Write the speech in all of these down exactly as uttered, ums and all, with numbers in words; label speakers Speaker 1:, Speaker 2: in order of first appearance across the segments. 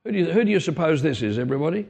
Speaker 1: Who do you, who do you suppose this is, everybody?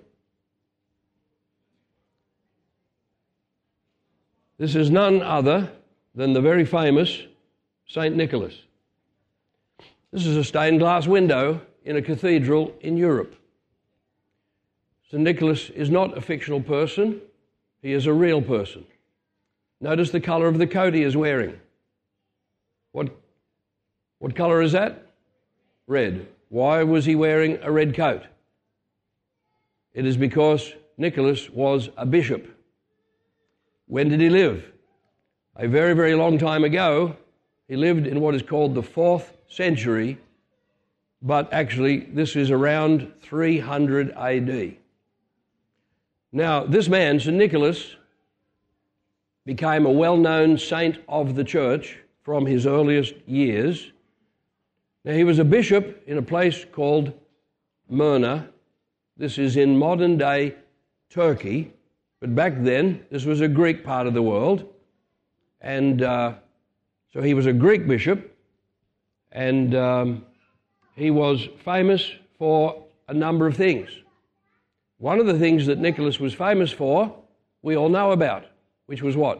Speaker 1: This is none other than the very famous Saint Nicholas. This is a stained glass window in a cathedral in Europe. Saint Nicholas is not a fictional person, he is a real person. Notice the colour of the coat he is wearing. What, what colour is that? Red. Why was he wearing a red coat? It is because Nicholas was a bishop. When did he live? A very, very long time ago. He lived in what is called the fourth century, but actually this is around three hundred A D. Now, this man, Saint Nicholas, became a well-known saint of the church from his earliest years. Now, he was a bishop in a place called Myrna. This is in modern-day Turkey, but back then this was a Greek part of the world, and uh, so he was a Greek bishop, and um, he was famous for a number of things. One of the things that Nicholas was famous for, we all know about, which was what?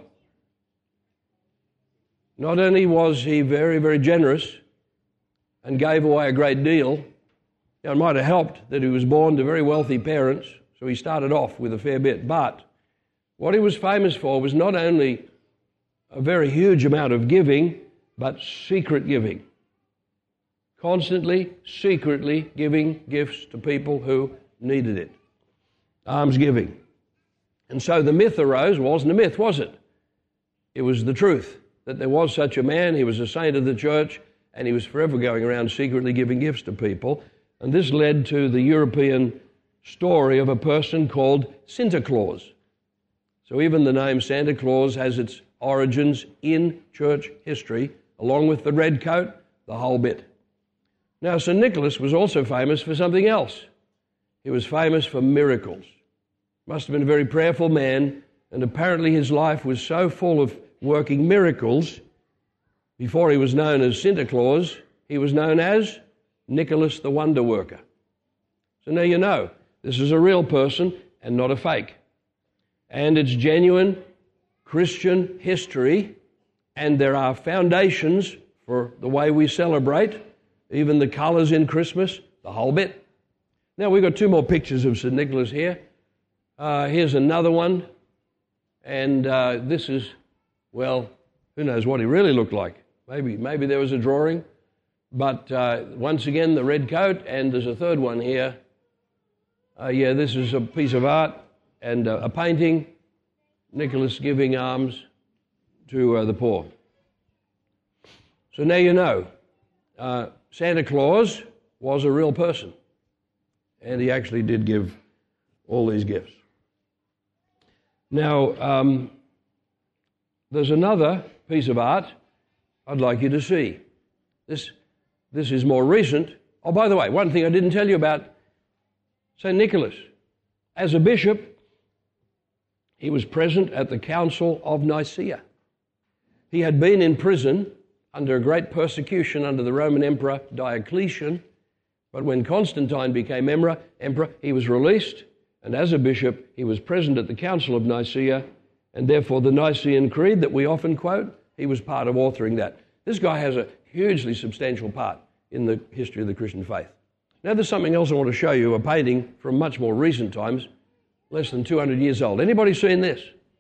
Speaker 1: Not only was he very, very generous and gave away a great deal, now, it might have helped that he was born to very wealthy parents, so he started off with a fair bit, but what he was famous for was not only a very huge amount of giving, but secret giving. Constantly, secretly giving gifts to people who needed it. Almsgiving. And so the myth arose, wasn't a myth, was it? It was the truth, that there was such a man, he was a saint of the church, and he was forever going around secretly giving gifts to people. And this led to the European story of a person called Santa Claus. So even the name Santa Claus has its origins in church history, along with the red coat, the whole bit. Now, Saint Nicholas was also famous for something else. He was famous for miracles. Must have been a very prayerful man, and apparently his life was so full of working miracles. Before he was known as Santa Claus, he was known as Nicholas the Wonder Worker. So now you know, this is a real person and not a fake. And it's genuine Christian history, and there are foundations for the way we celebrate, even the colours in Christmas, the whole bit. Now we've got two more pictures of Saint Nicholas here. Uh, here's another one, and uh, this is, well, who knows what he really looked like. Maybe maybe there was a drawing, but uh, once again the red coat, and there's a third one here. Uh, yeah, this is a piece of art and uh, a painting, Nicholas giving alms to uh, the poor. So now you know, uh, Santa Claus was a real person, and he actually did give all these gifts. Now, um, there's another piece of art I'd like you to see. This, this is more recent. Oh, by the way, one thing I didn't tell you about Saint Nicholas. As a bishop, he was present at the Council of Nicaea. He had been in prison under a great persecution under the Roman Emperor Diocletian, but when Constantine became emperor, emperor, he was released, and as a bishop, he was present at the Council of Nicaea, and therefore the Nicene Creed that we often quote, he was part of authoring that. This guy has a hugely substantial part in the history of the Christian faith. Now there's something else I want to show you, a painting from much more recent times, less than two hundred years old. Anybody seen this?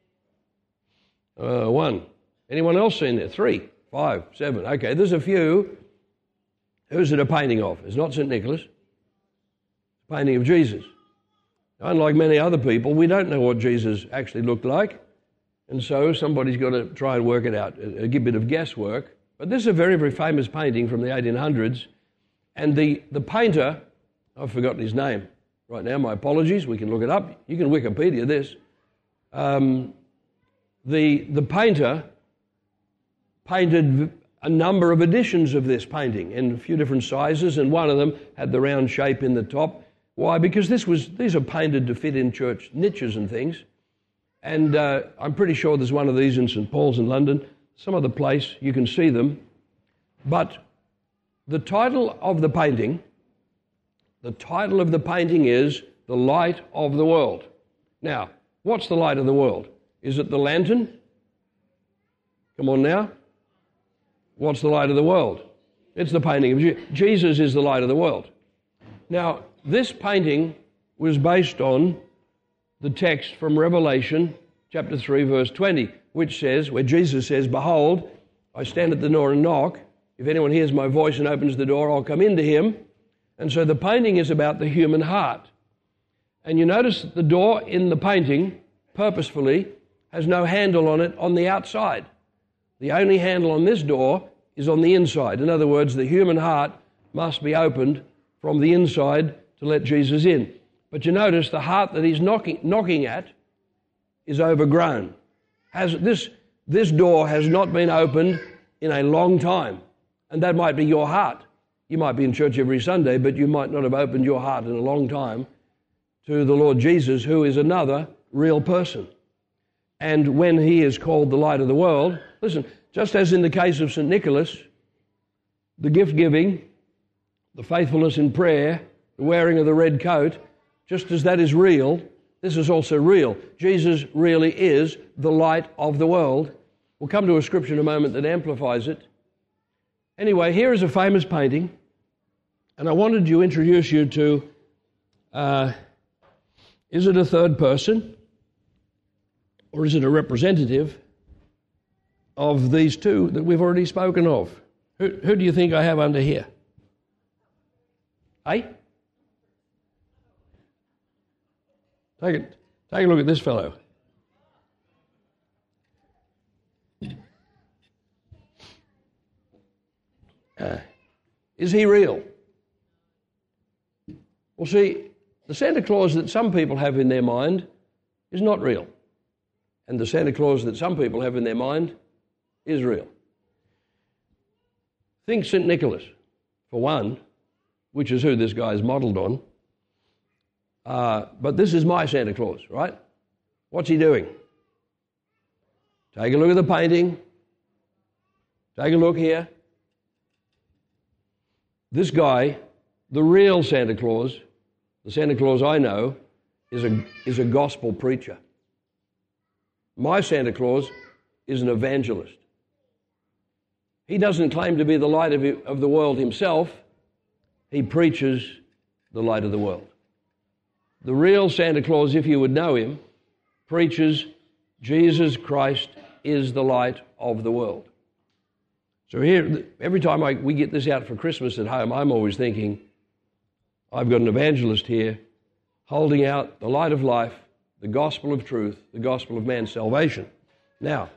Speaker 1: Uh, one. Anyone else seen it? Three, five, seven. Okay, there's a few. Who's it a painting of? It's not Saint Nicholas. It's a painting of Jesus. Unlike many other people, we don't know what Jesus actually looked like, and so somebody's got to try and work it out, a, a bit of guesswork. But this is a very, very famous painting from the eighteen hundreds, and the, the painter, I've forgotten his name right now, my apologies, we can look it up. You can Wikipedia this. Um, the, the painter painted a number of editions of this painting in a few different sizes, and one of them had the round shape in the top. Why? Because this was these are painted to fit in church niches and things. And uh, I'm pretty sure there's one of these in Saint Paul's in London. Some other place, you can see them. But the title of the painting, The title of the painting is The Light of the World. Now, what's the light of the world? Is it the lantern? Come on now. What's the light of the world? It's the painting of Jesus. Jesus is the light of the world. Now, this painting was based on the text from Revelation chapter three, verse twenty, which says, where Jesus says, "Behold, I stand at the door and knock. If anyone hears my voice and opens the door, I'll come into him." And so the painting is about the human heart. And you notice that the door in the painting, purposefully, has no handle on it on the outside. The only handle on this door is on the inside. In other words, the human heart must be opened from the inside to let Jesus in. But you notice the heart that he's knocking, knocking at is overgrown. Has, this, this door has not been opened in a long time. And that might be your heart. You might be in church every Sunday, but you might not have opened your heart in a long time to the Lord Jesus, who is another real person. And when he is called the light of the world, listen, just as in the case of Saint Nicholas, the gift giving, the faithfulness in prayer, the wearing of the red coat, just as that is real, this is also real. Jesus really is the light of the world. We'll come to a scripture in a moment that amplifies it. Anyway, here is a famous painting, and I wanted to introduce you to, uh, is it a third person, or is it a representative of these two that we've already spoken of? Who, who do you think I have under here? Hey? Take it. Take a look at this fellow. Uh, is he real? Well, see, the Santa Claus that some people have in their mind is not real. And the Santa Claus that some people have in their mind is real. Think Saint Nicholas, for one, which is who this guy is modelled on. Uh, but this is my Santa Claus, right? What's he doing? Take a look at the painting. Take a look here. This guy, the real Santa Claus, the Santa Claus I know, is a, is a gospel preacher. My Santa Claus is an evangelist. He doesn't claim to be the light of, of the world himself. He preaches the light of the world. The real Santa Claus, if you would know him, preaches Jesus Christ is the light of the world. So here, every time I, we get this out for Christmas at home, I'm always thinking, I've got an evangelist here holding out the light of life, the gospel of truth, the gospel of man's salvation. Now,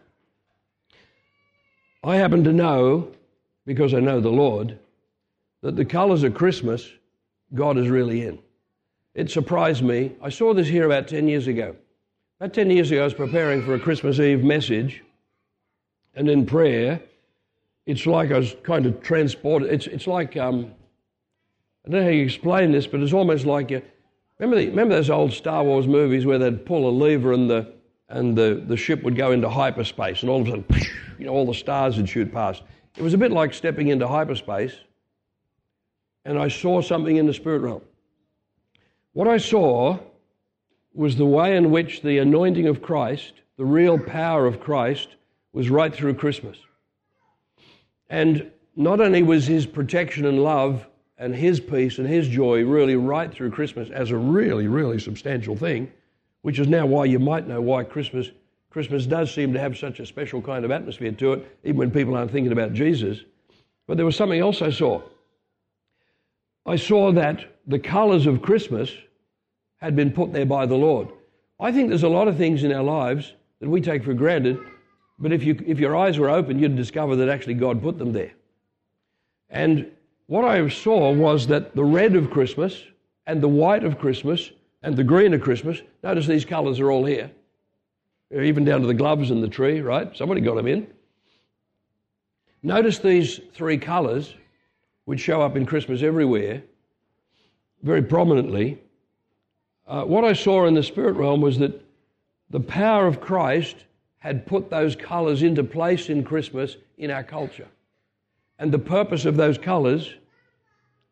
Speaker 1: I happen to know, because I know the Lord, that the colours of Christmas, God is really in. It surprised me. I saw this here about ten years ago. About ten years ago, I was preparing for a Christmas Eve message, and in prayer, it's like I was kind of transported. It's it's like, um, I don't know how you explain this, but it's almost like, you, remember, the, remember those old Star Wars movies where they'd pull a lever and the and the, the ship would go into hyperspace, and all of a sudden, you know, all the stars would shoot past. It was a bit like stepping into hyperspace, and I saw something in the spirit realm. What I saw was the way in which the anointing of Christ, the real power of Christ, was right through Christmas. And not only was his protection and love and his peace and his joy really right through Christmas as a really, really substantial thing, which is now why you might know why Christmas Christmas does seem to have such a special kind of atmosphere to it, even when people aren't thinking about Jesus. But there was something else I saw. I saw that the colours of Christmas had been put there by the Lord. I think there's a lot of things in our lives that we take for granted, but if you if your eyes were open, you'd discover that actually God put them there. And what I saw was that the red of Christmas and the white of Christmas and the green of Christmas, notice these colours are all here, even down to the gloves and the tree, right? Somebody got them in. Notice these three colours, which show up in Christmas everywhere, very prominently. Uh, what I saw in the spirit realm was that the power of Christ had put those colours into place in Christmas in our culture. And the purpose of those colours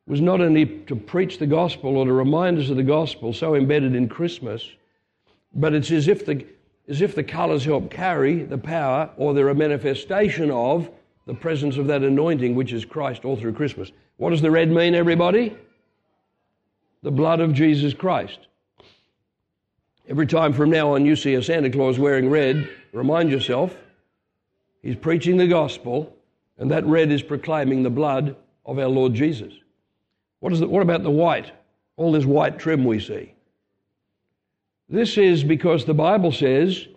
Speaker 1: was not only to preach the gospel or to remind us of the gospel so embedded in Christmas, but it's as if the as if the colours help carry the power, or they're a manifestation of the presence of that anointing, which is Christ, all through Christmas. What does the red mean, everybody? The blood of Jesus Christ. Every time from now on you see a Santa Claus wearing red, remind yourself he's preaching the gospel, and that red is proclaiming the blood of our Lord Jesus. What is the, what about the white? All this white trim we see. This is because the Bible says,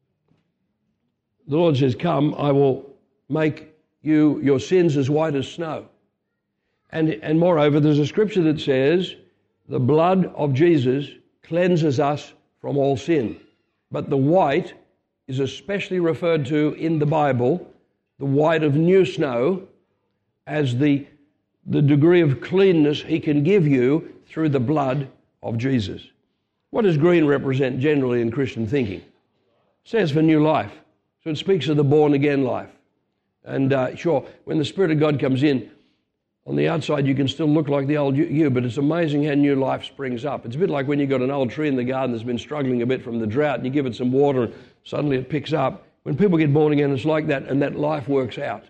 Speaker 1: the Lord says, come, I will make you your sins as white as snow. And, and moreover, there's a scripture that says, the blood of Jesus cleanses us from all sin. But the white is especially referred to in the Bible, the white of new snow, as the, the degree of cleanness he can give you through the blood of Jesus. What does green represent generally in Christian thinking? It stands for new life. So it speaks of the born-again life. And uh, sure, when the Spirit of God comes in, on the outside you can still look like the old you, but it's amazing how new life springs up. It's a bit like when you've got an old tree in the garden that's been struggling a bit from the drought, and you give it some water and suddenly it picks up. When people get born again, it's like that, and that life works out.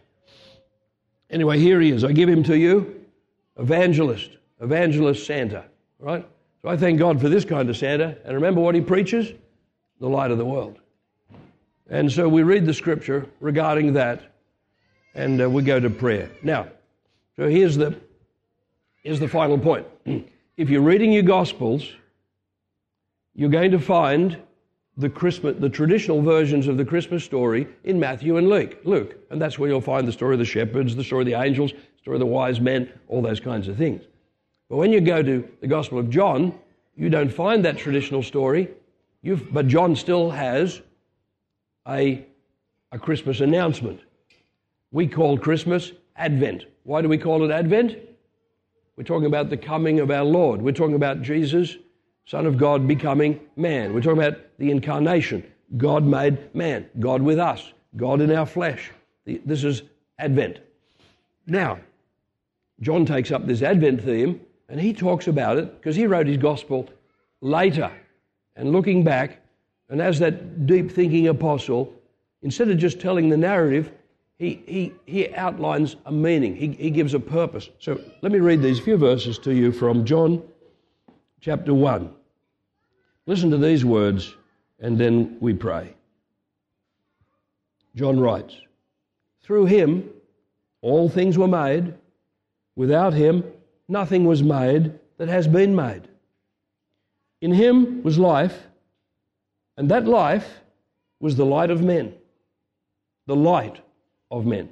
Speaker 1: Anyway, here he is. I give him to you, evangelist, evangelist Santa, right? So I thank God for this kind of Santa. And remember what he preaches? The light of the world. And so we read the scripture regarding that, and uh, we go to prayer. Now, so here's the, here's the final point. If you're reading your Gospels, you're going to find the Christmas, the traditional versions of the Christmas story in Matthew and Luke. Luke. And that's where you'll find the story of the shepherds, the story of the angels, the story of the wise men, all those kinds of things. But when you go to the Gospel of John, you don't find that traditional story, You've, but John still has a, a Christmas announcement. We call Christmas Advent. Why do we call it Advent? We're talking about the coming of our Lord. We're talking about Jesus, Son of God, becoming man. We're talking about the incarnation. God made man. God with us. God in our flesh. This is Advent. Now, John takes up this Advent theme, and he talks about it because he wrote his gospel later. And looking back, and as that deep-thinking apostle, instead of just telling the narrative, he he he outlines a meaning. He, he gives a purpose. So let me read these few verses to you from John chapter one. Listen to these words, and then we pray. John writes, "Through him all things were made. Without him nothing was made that has been made. In him was life, and that life was the light of men." The light of men.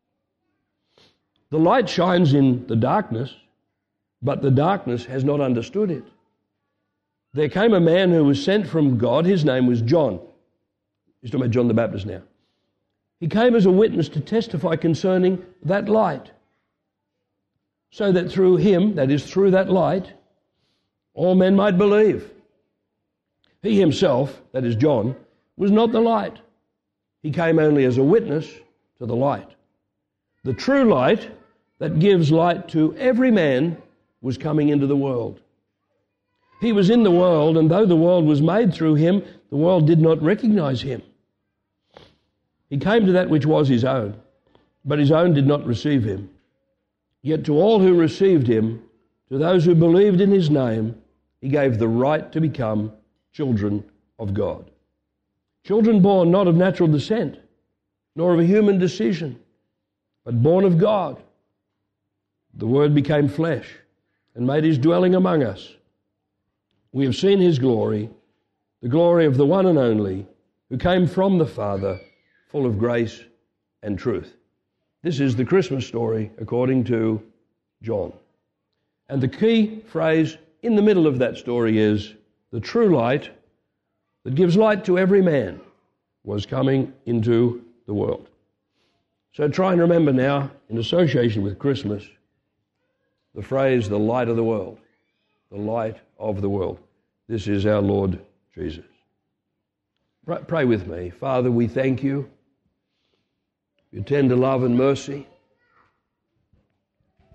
Speaker 1: The light shines in the darkness, but the darkness has not understood it. There came a man who was sent from God. His name was John. He's talking about John the Baptist now. He came as a witness to testify concerning that light, so that through him, that is, through that light, all men might believe. He himself, that is John, was not the light. He came only as a witness to the light. The true light that gives light to every man was coming into the world. He was in the world, and though the world was made through him, the world did not recognize him. He came to that which was his own, but his own did not receive him. Yet to all who received him, to those who believed in his name, he gave the right to become children of God. Children born not of natural descent, nor of a human decision, but born of God. The Word became flesh and made his dwelling among us. We have seen his glory, the glory of the one and only, who came from the Father, full of grace and truth. This is the Christmas story according to John. And the key phrase in the middle of that story is, the true light that gives light to every man was coming into the world. So try and remember now, in association with Christmas, the phrase, the light of the world. The light of the world. This is our Lord Jesus. Pray with me. Father, we thank you for your tender love and mercy.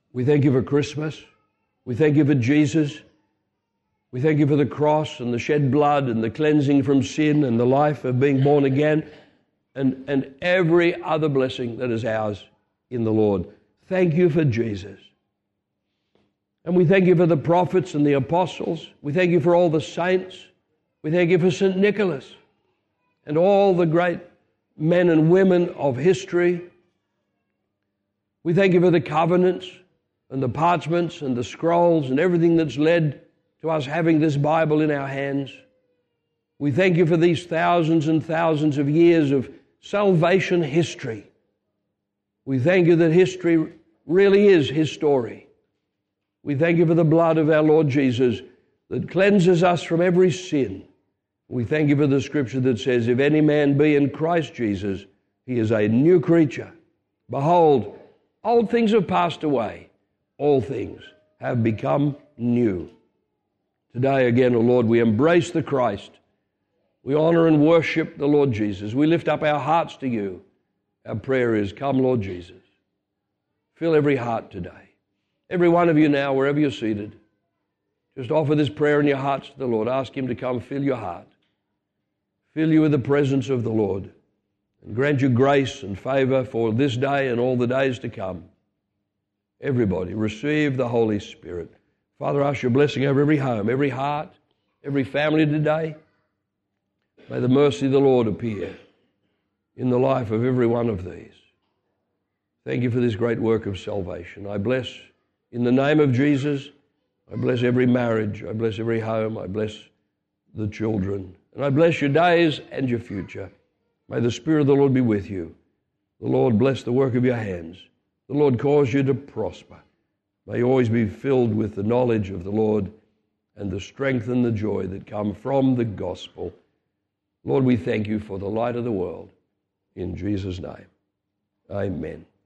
Speaker 1: We thank you for Christmas. We thank you for Jesus. We thank you for the cross and the shed blood and the cleansing from sin and the life of being born again and, and every other blessing that is ours in the Lord. Thank you for Jesus. And we thank you for the prophets and the apostles. We thank you for all the saints. We thank you for Saint Nicholas and all the great men and women of history. We thank you for the covenants and the parchments and the scrolls and everything that's led to us having this Bible in our hands. We thank you for these thousands and thousands of years of salvation history. We thank you that history really is His story. We thank you for the blood of our Lord Jesus that cleanses us from every sin. We thank you for the scripture that says, if any man be in Christ Jesus, he is a new creature. Behold, old things have passed away. All things have become new. Today again, O Lord, we embrace the Christ. We honor and worship the Lord Jesus. We lift up our hearts to you. Our prayer is, come, Lord Jesus. Fill every heart today. Every one of you now, wherever you're seated, just offer this prayer in your hearts to the Lord. Ask Him to come fill your heart. Fill you with the presence of the Lord and grant you grace and favor for this day and all the days to come. Everybody, receive the Holy Spirit. Father, ask your blessing over every home, every heart, every family today. May the mercy of the Lord appear in the life of every one of these. Thank you for this great work of salvation. I bless, in the name of Jesus, I bless every marriage, I bless every home, I bless the children, and I bless your days and your future. May the Spirit of the Lord be with you. The Lord bless the work of your hands. The Lord cause you to prosper. May you always be filled with the knowledge of the Lord and the strength and the joy that come from the gospel. Lord, we thank you for the light of the world. In Jesus' name, amen.